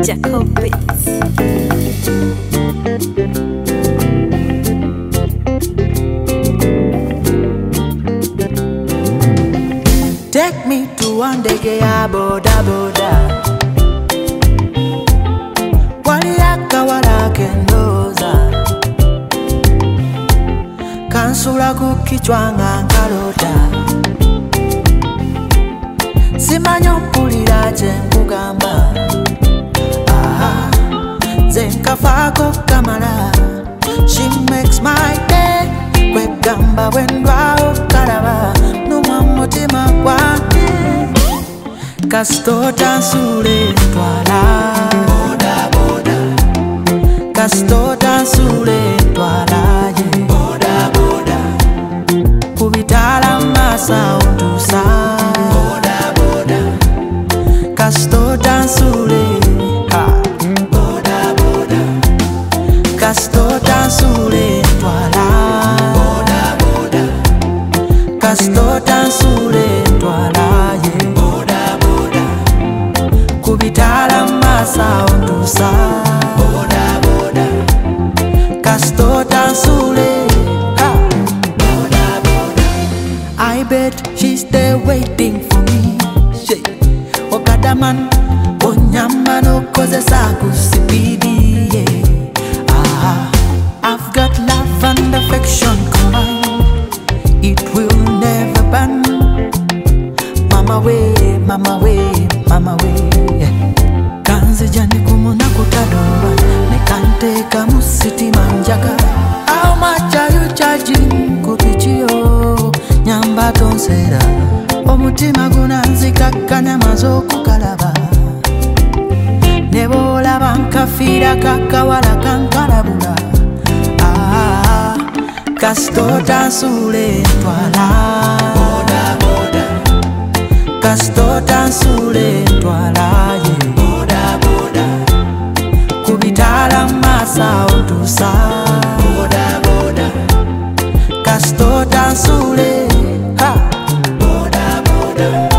Jacobits. Take me to one day ya boda boda Waliaka wala kendoza Kansula kukichwa ngalota Simanyo mpulira nkugamba Zenkafako kamala She makes my day Kwegamba wendwao kalaba Numwa mutima kwake Kasitota nsule ntwala Boda boda Kasitota nsule ntwala Boda boda Kubitala masa utusa Boda boda Kasitota nsule Boda boda Kasitota nsule ntwala Boda boda Kasitota nsule ntwala Boda boda Kubitala masa utusa Boda boda Kasitota nsule Boda boda I bet she's there waiting for me Okadaman Onyama no koze saku sipidi I've got love and affection combined It will never burn Mama way, mama way, mama way Kanzi jani kumuna kutadoba Nekante kamusiti manjaka How much are you charging kupichio Nyamba tonsera Omutima gunanzika kanyamazo kukalaba Nebola bankafira kakawala kankalabula Kasitota nsule ntwala Boda boda Kasitota nsule ntwala Boda boda Kubitala masa utusa Boda boda Kasitota nsule Boda boda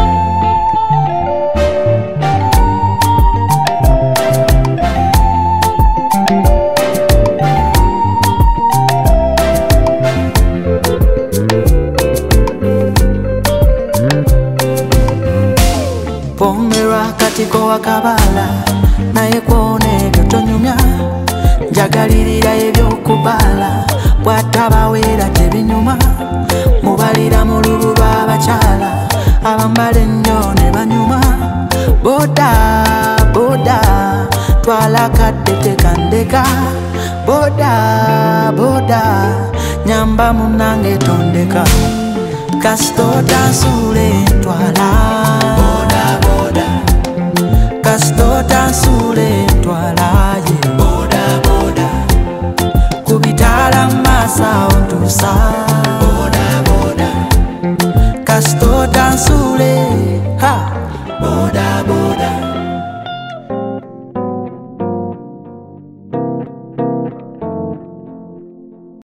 Pomera katiko wakabala Naye kwone byotonyumya Njagalirira ebyokubala Bwatabawera tebinyuma Mubalira mu lubu lw'abakyala Abambala ennyo ne banyuma Boda, boda Twala kadde tekandeka Boda, boda Nyamba munange tondeka Kasitota nsule ntwala Boda boda Kasitota nsule ntwala Boda boda Kubitala masa utusa Boda boda Kasitota nsule Boda